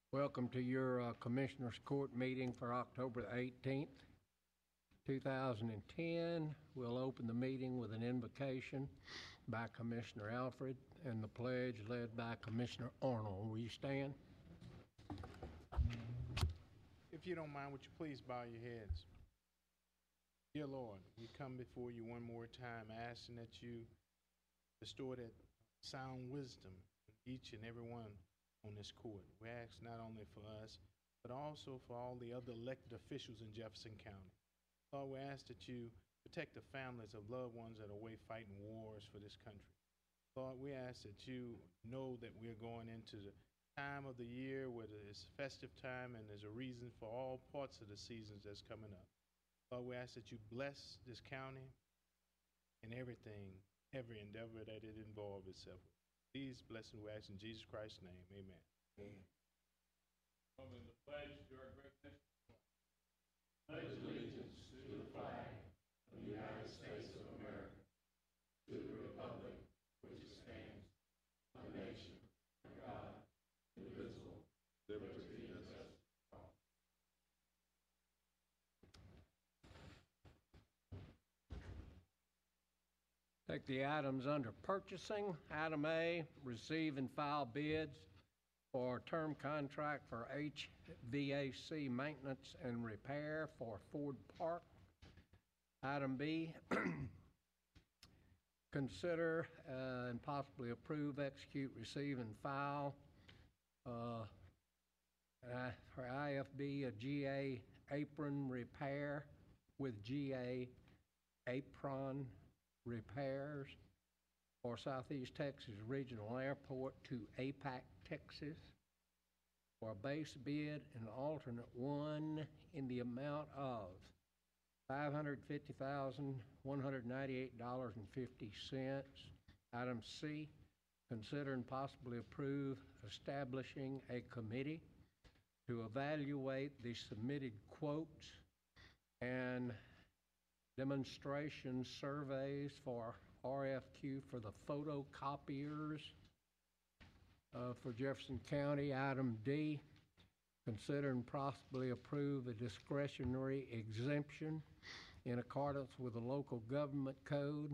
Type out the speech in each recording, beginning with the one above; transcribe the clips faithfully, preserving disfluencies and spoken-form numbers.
Welcome to your uh, Commissioners Court meeting for October the eighteenth, two thousand ten. We'll open the meeting with an invocation by Commissioner Alfred and the pledge led by Commissioner Arnold. Will you stand? If you don't mind, would you please bow your heads? Dear Lord, we come before you one more time asking that you bestow that sound wisdom in each and every one on this court. We ask not only for us, but also for all the other elected officials in Jefferson County. Lord, we ask that you protect the families of loved ones that are away fighting wars for this country. Lord, we ask that you know that we're going into the time of the year where it's festive time and there's a reason for all parts of the seasons that's coming up. Lord, we ask that you bless this county and everything, every endeavor that it involves itself with. These blessings we ask in Jesus Christ's name. Amen. Amen. Following the pledge to our great nation. Pledge allegiance to the flag of the United States of America, to the republic which stands, one nation, under God, indivisible, liberty and justice. Take the items under purchasing. Item A, receive and file bids for term contract for H V A C maintenance and repair for Ford Park. Item B, consider uh, and possibly approve, execute, receive, and file uh, uh, for I F B a G A apron repair with G A apron repairs for Southeast Texas Regional Airport to A PAC, Texas, for a base bid and alternate one in the amount of five hundred fifty thousand, one hundred ninety-eight dollars and fifty cents. Item C, consider and possibly approve establishing a committee to evaluate the submitted quotes and demonstration surveys for R F Q for the photocopiers uh, for Jefferson County. Item D, consider and possibly approve a discretionary exemption in accordance with the local government code,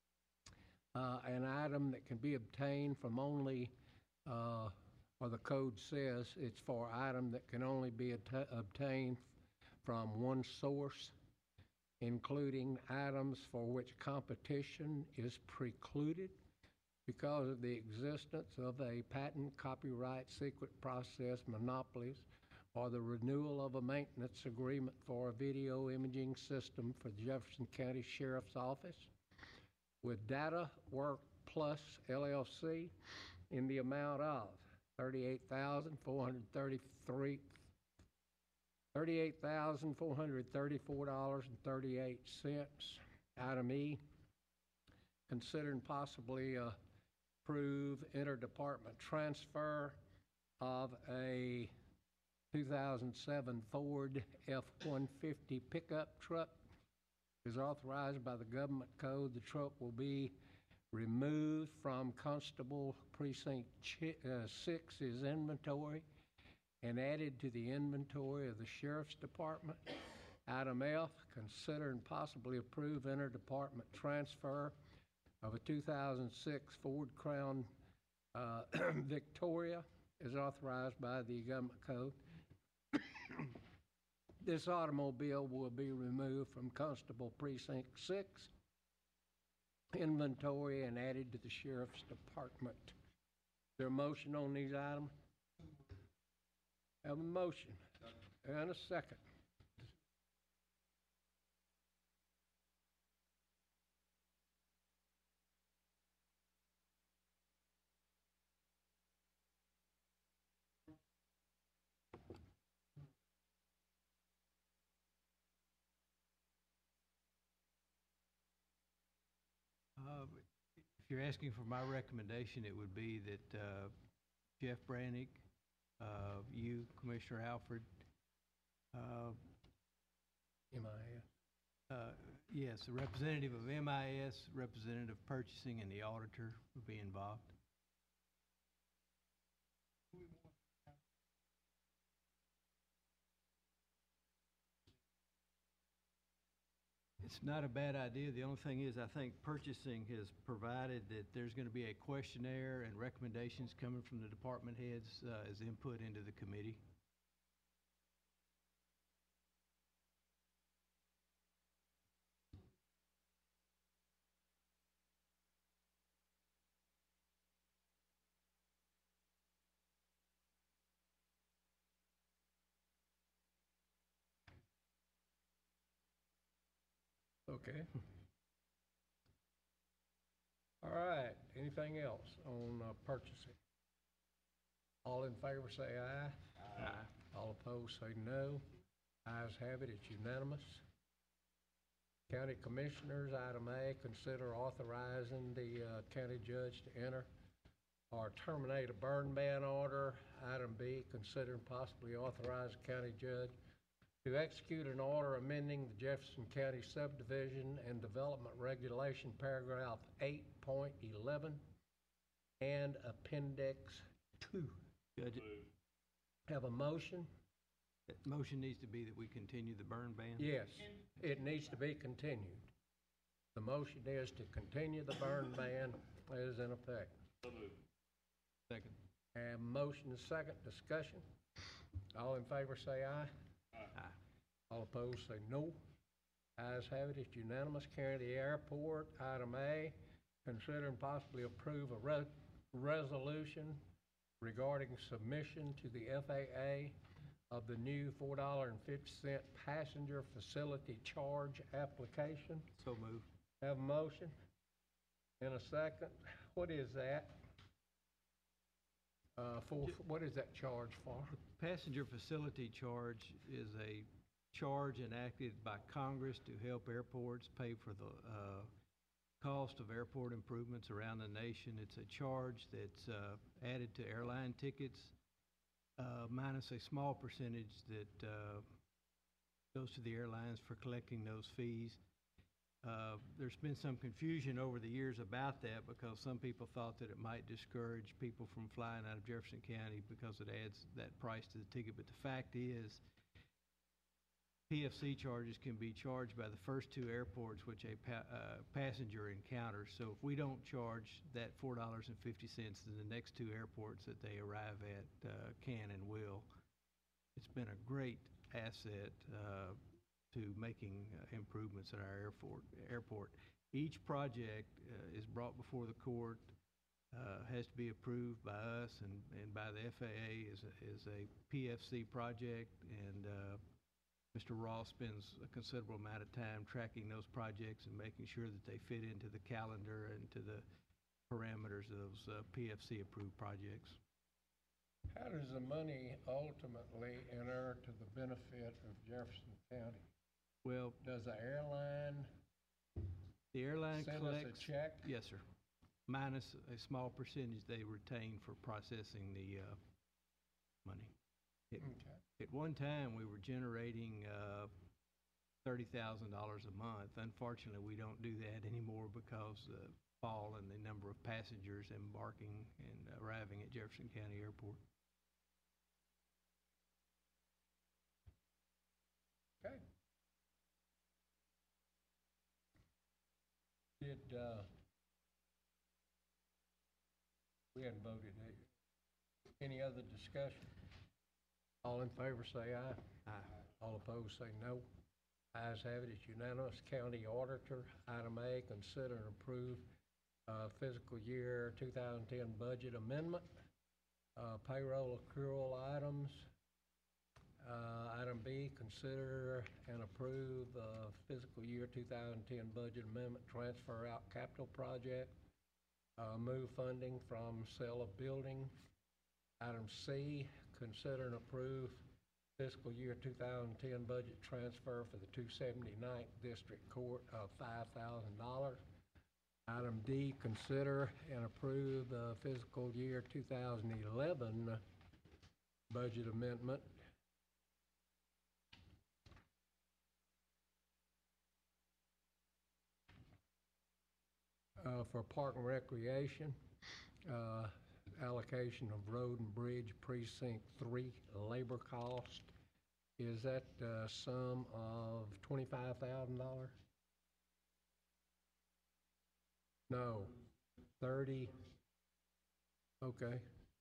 uh, an item that can be obtained from only, uh, or the code says it's for item that can only be at- obtained from one source, including items for which competition is precluded because of the existence of a patent, copyright, secret process monopolies, or the renewal of a maintenance agreement for a video imaging system for the Jefferson County Sheriff's Office with Data Work Plus L L C in the amount of thirty-eight thousand four hundred thirty-three dollars thirty-eight thousand four hundred thirty-four dollars and thirty-eight cents. Item E, consider and possibly uh, approve interdepartment transfer of a two thousand seven Ford F one fifty pickup truck. Is authorized by the government code. The truck will be removed from Constable Precinct uh, six's inventory and added to the inventory of the Sheriff's Department. Item F, consider and possibly approve interdepartment transfer of a two thousand six Ford Crown uh, Victoria is authorized by the government code. This automobile will be removed from Constable Precinct six inventory and added to the Sheriff's Department. Is there a motion on these items? Have a motion and a second. Uh, if you're asking for my recommendation, it would be that uh, Jeff Brannick, uh, you, Commissioner Alfred, uh, M I S. uh, yes, a representative of M I S, representative purchasing, and the auditor would be involved. It's not a bad idea. The only thing is, I think purchasing has provided that there's going to be a questionnaire and recommendations coming from the department heads uh, as input into the committee. Okay. All right, anything else on uh, purchasing? All in favor say aye. Aye. All opposed say no. Ayes have it, it's unanimous. County Commissioners, item A, consider authorizing the uh, county judge to enter or terminate a burn ban order. Item B, consider and possibly authorize the county judge to execute an order amending the Jefferson County subdivision and development regulation paragraph eight point eleven and appendix two. Judge, Have a motion? that motion needs to be that we continue the burn ban? Yes, it needs to be continued. The motion is to continue the burn ban as in effect. Second. And motion is second, discussion. All in favor say aye. Aye. All opposed say no. Ayes have it, it's unanimous. Carry the airport, item A, consider and possibly approve a re- resolution regarding submission to the F A A of the new four dollars and fifty cents passenger facility charge application. So moved. Have a motion in a second. What is that? Uh, for, what is that charge for? Passenger facility charge is a charge enacted by Congress to help airports pay for the uh, cost of airport improvements around the nation. It's a charge that's uh, added to airline tickets, uh, minus a small percentage that uh, goes to the airlines for collecting those fees. Uh, there's been some confusion over the years about that because some people thought that it might discourage people from flying out of Jefferson County because it adds that price to the ticket. But the fact is, P F C charges can be charged by the first two airports which a pa- uh, passenger encounters. So if we don't charge that four dollars and fifty cents, then the next two airports that they arrive at uh, can and will. It's been a great asset uh, to making uh, improvements at our airport. airport. Each project uh, is brought before the court, uh, has to be approved by us and, and by the F A A as a, as a P F C project, and uh, Mister Ross spends a considerable amount of time tracking those projects and making sure that they fit into the calendar and to the parameters of those uh, P F C approved projects. How does the money ultimately enter to the benefit of Jefferson County? Well, Does the airline the airline send collects, us a check? yes, sir, minus a small percentage they retain for processing the uh, money. It, Okay. At one time, we were generating uh, thirty thousand dollars a month. Unfortunately, we don't do that anymore because of the fall in the number of passengers embarking and arriving at Jefferson County Airport. Okay. Did, uh, we hadn't voted, did you? Any other discussion? All in favor say aye. Aye. All opposed say no. Ayes have it, it's unanimous. County Auditor, item A, consider and approve uh, fiscal year two thousand ten budget amendment, uh, payroll accrual items. Uh, item B, consider and approve uh, fiscal year two thousand ten budget amendment, transfer out capital project, uh, move funding from sale of building. Item C, consider and approve fiscal year two thousand ten budget transfer for the two seventy-ninth District Court of five thousand dollars. Item D, consider and approve the fiscal year two thousand eleven budget amendment. Uh, for Park and Recreation, uh, allocation of road and bridge precinct three labor cost. Is that uh, sum of twenty-five thousand dollars? No. Thirty? Okay.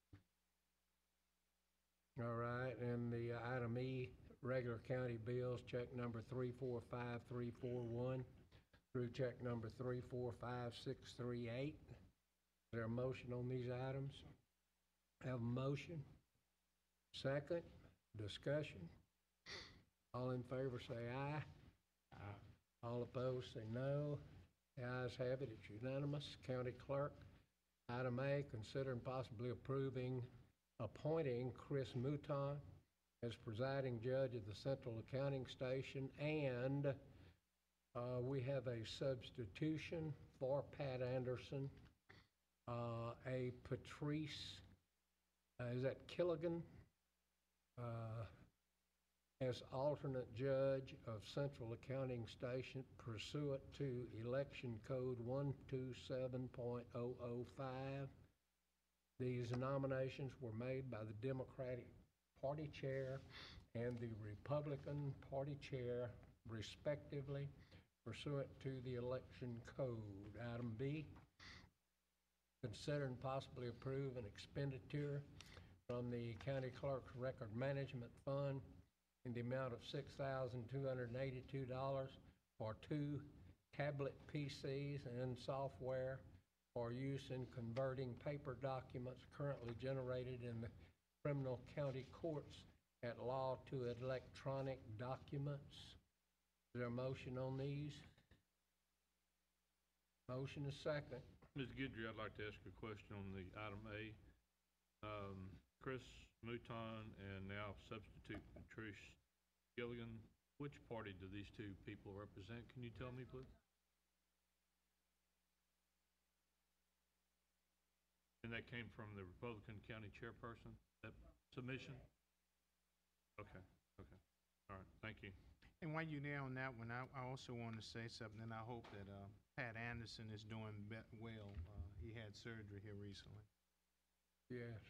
All right, and the uh, item E, regular county bills, check number three four five three four one through check number three four five six three eight. Is there a motion on these items? Have a motion? Second, discussion. All in favor say aye. Aye. All opposed say no. The ayes have it, it's unanimous. County clerk, item A, consider and possibly approving appointing Chris Mouton as presiding judge of the Central Accounting Station, and uh, we have a substitution for Pat Anderson, uh, a Patrice, uh, is that Killigan, uh, as alternate judge of Central Accounting Station pursuant to Election Code one two seven point oh oh five. These nominations were made by the Democratic Party Chair and the Republican Party Chair, respectively, pursuant to the Election Code. Item B, consider and possibly approve an expenditure from the County Clerk's Record Management Fund in the amount of six thousand two hundred eighty-two dollars for two tablet P Cs and software for use in converting paper documents currently generated in the criminal county courts at law to electronic documents. Is there a motion on these? Motion is second. Miz Guidry, I'd like to ask a question on the item A. Um, Chris Mouton and now substitute Patrice Gilligan, which party do these two people represent? Can you tell me, please? And that came from the Republican County Chairperson, that submission? Okay, okay. All right, thank you. And while you're there on that one, I, I also want to say something, and I hope that uh, Pat Anderson is doing be- well. Uh, he had surgery here recently. Yes.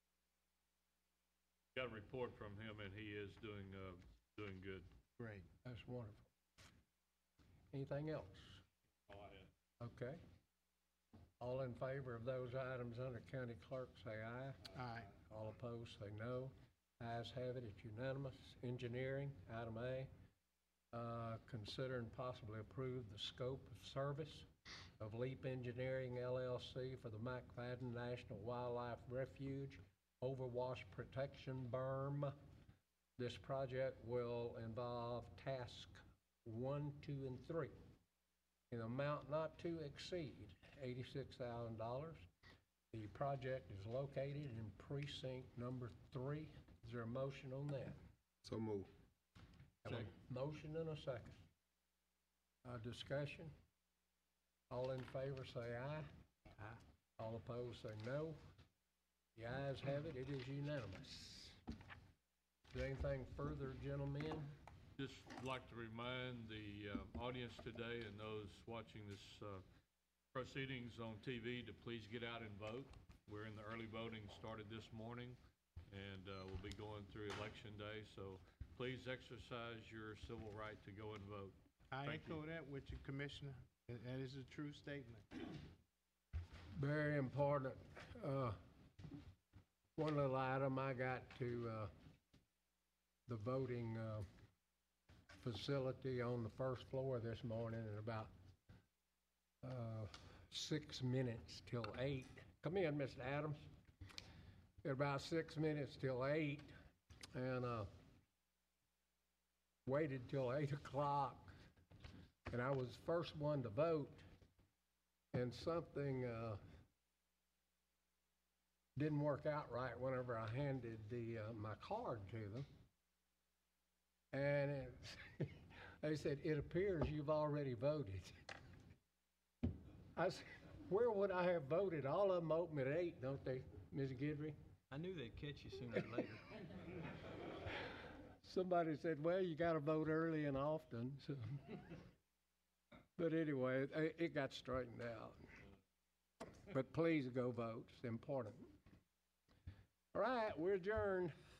Got a report from him, and he is doing uh, doing good. Great. That's wonderful. Anything else? All I had. Okay. All in favor of those items under county clerk, say aye. Aye. All opposed, say no. Ayes have it, it's unanimous. Engineering, item A, uh, consider and possibly approve the scope of service of Leap Engineering L L C for the McFadden National Wildlife Refuge Overwash Protection Berm. This project will involve task one, two, and three in an amount not to exceed eighty-six thousand dollars. The project is located in precinct number three. Is there a motion on that? So move. Have a motion and a second. Uh, discussion. All in favor say aye. Aye. All opposed say no. The ayes have it, it is unanimous. Is there anything further, gentlemen? Just like to remind the uh, audience today and those watching this uh, proceedings on T V to please get out and vote. We're in the early voting, started this morning, and uh, we'll be going through election day. So please exercise your civil right to go and vote. I Thank echo you. that with you, Commissioner. That that is a true statement. Very important. Uh, one little item, I got to uh, the voting uh, facility on the first floor this morning at about uh, six minutes till eight. Come in, Mister Adams. At about six minutes till eight, and uh, waited till eight o'clock, and I was the first one to vote, and something uh, didn't work out right whenever I handed the uh, my card to them, and it, they said, "It appears you've already voted." I said, "Where would I have voted? All of them open at eight, don't they, Miz Guidry?" I knew they'd catch you sooner or later. Somebody said, "Well, you got to vote early and often." So. But anyway, it, it got straightened out. But please go vote. It's important. All right, we're adjourned.